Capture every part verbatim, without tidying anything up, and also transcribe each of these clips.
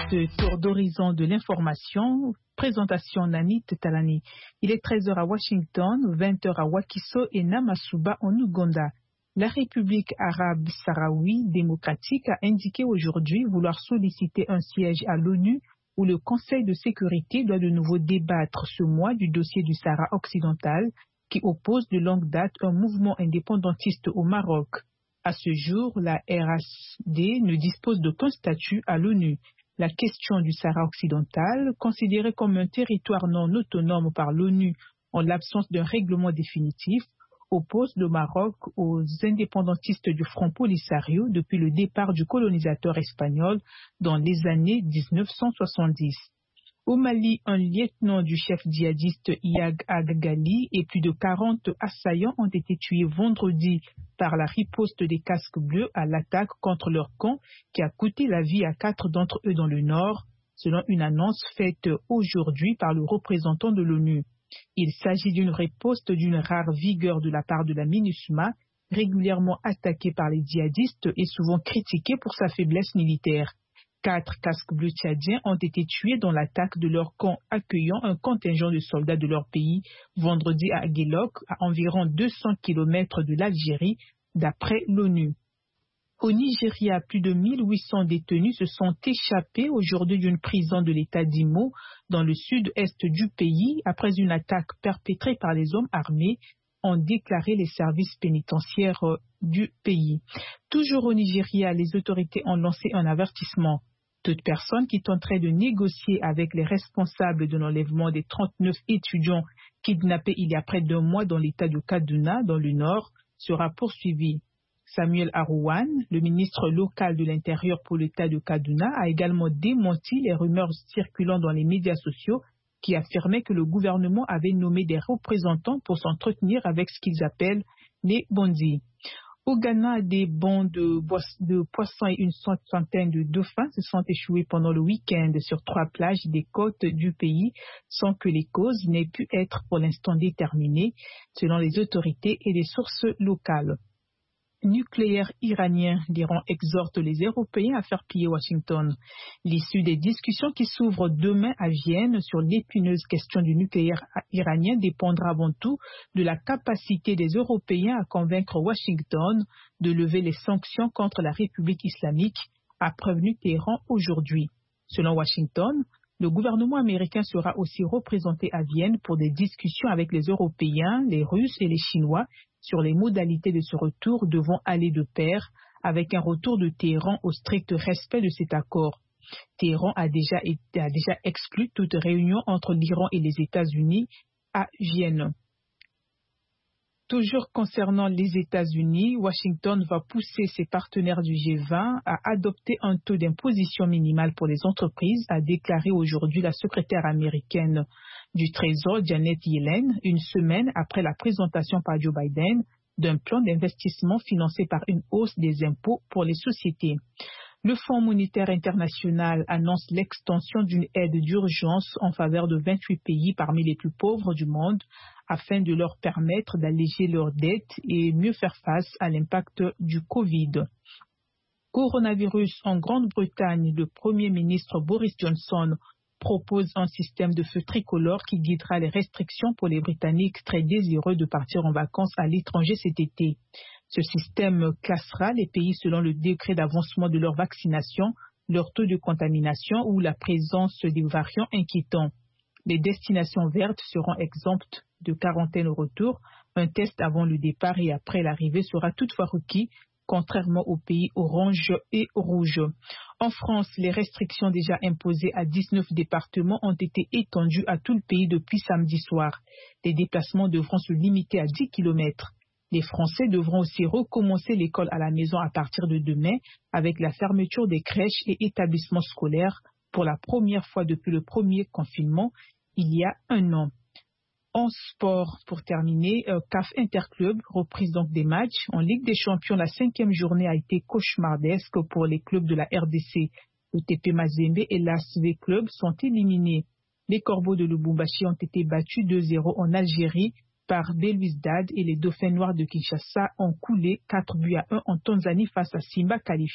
ce tour d'horizon de l'information. Présentation Nanit Talani. Il est treize heures à Washington, vingt heures à Wakiso et Namasuba en Ouganda. La République arabe sahraoui démocratique a indiqué aujourd'hui vouloir solliciter un siège à l'ONU où le Conseil de sécurité doit de nouveau débattre ce mois du dossier du Sahara occidental qui oppose de longue date un mouvement indépendantiste au Maroc. À ce jour, la R H D ne dispose d'aucun statut à l'ONU. La question du Sahara occidental, considérée comme un territoire non autonome par l'ONU en l'absence d'un règlement définitif, oppose le Maroc aux indépendantistes du Front Polisario depuis le départ du colonisateur espagnol dans les années mille neuf cent soixante-dix. Au Mali, un lieutenant du chef djihadiste Iyad Ag-Ghali et plus de quarante assaillants ont été tués vendredi par la riposte des casques bleus à l'attaque contre leur camp qui a coûté la vie à quatre d'entre eux dans le nord, selon une annonce faite aujourd'hui par le représentant de l'ONU. Il s'agit d'une riposte d'une rare vigueur de la part de la MINUSMA, régulièrement attaquée par les djihadistes et souvent critiquée pour sa faiblesse militaire. Quatre casques bleus tchadiens ont été tués dans l'attaque de leur camp accueillant un contingent de soldats de leur pays vendredi à Guélok, à environ deux cents kilomètres de l'Algérie, d'après l'ONU. Au Nigeria, plus de mille huit cents détenus se sont échappés aujourd'hui d'une prison de l'État d'Imo dans le sud-est du pays après une attaque perpétrée par les hommes armés, ont déclaré les services pénitentiaires du pays. Toujours au Nigeria, les autorités ont lancé un avertissement. Toute personne qui tenterait de négocier avec les responsables de l'enlèvement des trente-neuf étudiants kidnappés il y a près d'un mois dans l'État de Kaduna, dans le nord, sera poursuivie. Samuel Arouane, le ministre local de l'Intérieur pour l'État de Kaduna, a également démenti les rumeurs circulant dans les médias sociaux qui affirmaient que le gouvernement avait nommé des représentants pour s'entretenir avec ce qu'ils appellent les bandits. Au Ghana, des bancs de, de poissons et une centaine de dauphins se sont échoués pendant le week-end sur trois plages des côtes du pays sans que les causes n'aient pu être pour l'instant déterminées, selon les autorités et les sources locales. Nucléaire iranien, l'Iran exhorte les Européens à faire plier Washington. L'issue des discussions qui s'ouvrent demain à Vienne sur l'épineuse question du nucléaire iranien dépendra avant tout de la capacité des Européens à convaincre Washington de lever les sanctions contre la République islamique, a prévenu Téhéran aujourd'hui. Selon Washington, le gouvernement américain sera aussi représenté à Vienne pour des discussions avec les Européens, les Russes et les Chinois sur les modalités de ce retour devant aller de pair avec un retour de Téhéran au strict respect de cet accord. Téhéran a déjà, été, a déjà exclu toute réunion entre l'Iran et les États-Unis à Vienne. Toujours concernant les États-Unis, Washington va pousser ses partenaires du G vingt à adopter un taux d'imposition minimal pour les entreprises, a déclaré aujourd'hui la secrétaire américaine du Trésor, Janet Yellen, une semaine après la présentation par Joe Biden d'un plan d'investissement financé par une hausse des impôts pour les sociétés. Le Fonds monétaire international annonce l'extension d'une aide d'urgence en faveur de vingt-huit pays parmi les plus pauvres du monde afin de leur permettre d'alléger leurs dettes et mieux faire face à l'impact du Covid. Coronavirus en Grande-Bretagne, le Premier ministre Boris Johnson propose un système de feu tricolore qui guidera les restrictions pour les Britanniques très désireux de partir en vacances à l'étranger cet été. Ce système classera les pays selon le degré d'avancement de leur vaccination, leur taux de contamination ou la présence des variants inquiétants. Les destinations vertes seront exemptes de quarantaine au retour. Un test avant le départ et après l'arrivée sera toutefois requis, contrairement aux pays orange et rouge. En France, les restrictions déjà imposées à dix-neuf départements ont été étendues à tout le pays depuis samedi soir. Les déplacements devront se limiter à dix kilomètres. Les Français devront aussi recommencer l'école à la maison à partir de demain avec la fermeture des crèches et établissements scolaires pour la première fois depuis le premier confinement il y a un an. En sport, pour terminer, euh, C A F Interclub, reprise donc des matchs. En Ligue des Champions, la cinquième journée a été cauchemardesque pour les clubs de la R D C. Le T P Mazembe et l'A S V Club sont éliminés. Les Corbeaux de Lubumbashi ont été battus deux zéro en Algérie par Belouizdad et les Dauphins Noirs de Kinshasa ont coulé quatre buts à un en Tanzanie face à Simba qualifié.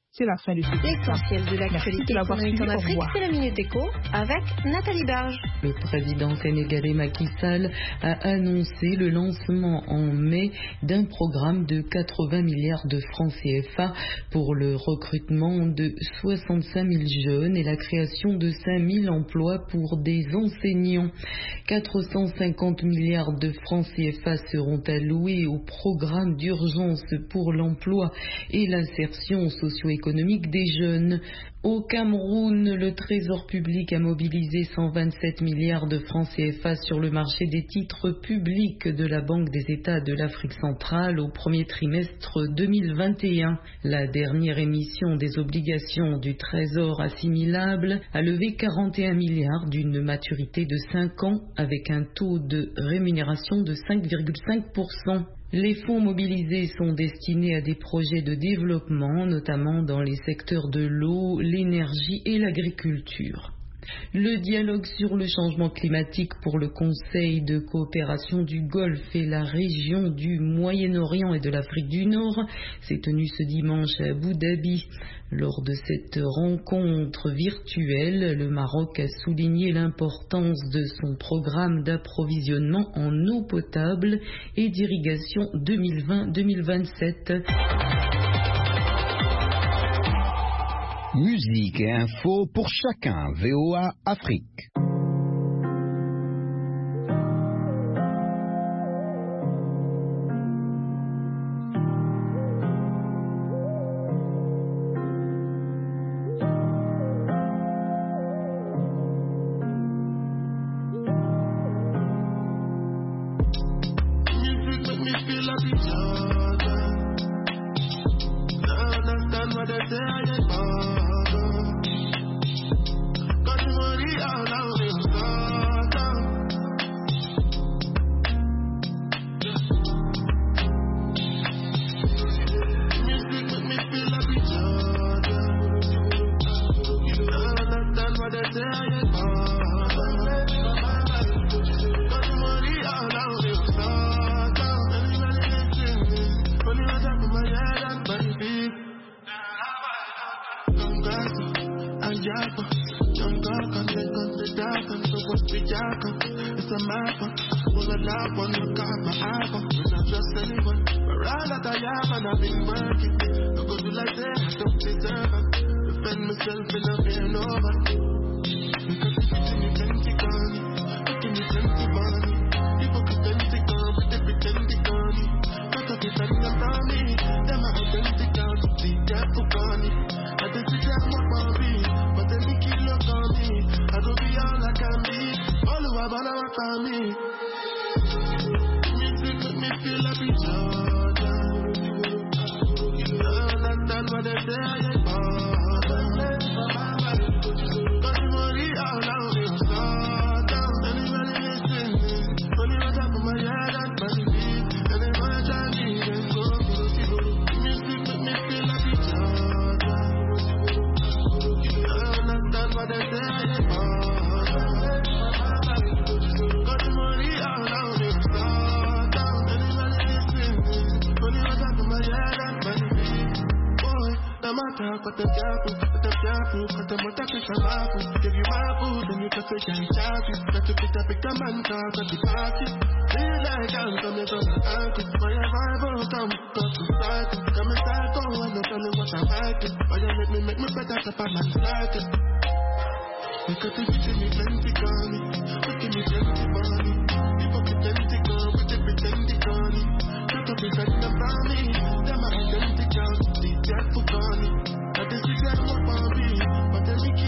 C'est la fin de ce L'essentiel de l'actualité économique en Afrique, c'est la Minute Éco avec Nathalie Barge. Le président sénégalais Macky Sall a annoncé le lancement en mai d'un programme de quatre-vingts milliards de francs C F A pour le recrutement de soixante-cinq mille jeunes et la création de cinq mille emplois pour des enseignants. quatre cent cinquante milliards de francs C F A seront alloués au programme d'urgence pour l'emploi et l'insertion socio-économique des jeunes. Au Cameroun, le Trésor public a mobilisé cent vingt-sept milliards de francs C F A sur le marché des titres publics de la Banque des États de l'Afrique centrale au premier trimestre deux mille vingt et un. La dernière émission des obligations du Trésor assimilables a levé quarante et un milliards d'une maturité de cinq ans avec un taux de rémunération de cinq virgule cinq pour cent. Les fonds mobilisés sont destinés à des projets de développement, notamment dans les secteurs de l'eau, l'énergie et l'agriculture. Le dialogue sur le changement climatique pour le Conseil de coopération du Golfe et la région du Moyen-Orient et de l'Afrique du Nord s'est tenu ce dimanche à Abu Dhabi. Lors de cette rencontre virtuelle, le Maroc a souligné l'importance de son programme d'approvisionnement en eau potable et d'irrigation deux mille vingt deux mille vingt-sept. Musique et info pour chacun. V O A Afrique.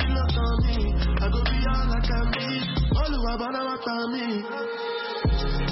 I go be all I can be. All you want, I want me.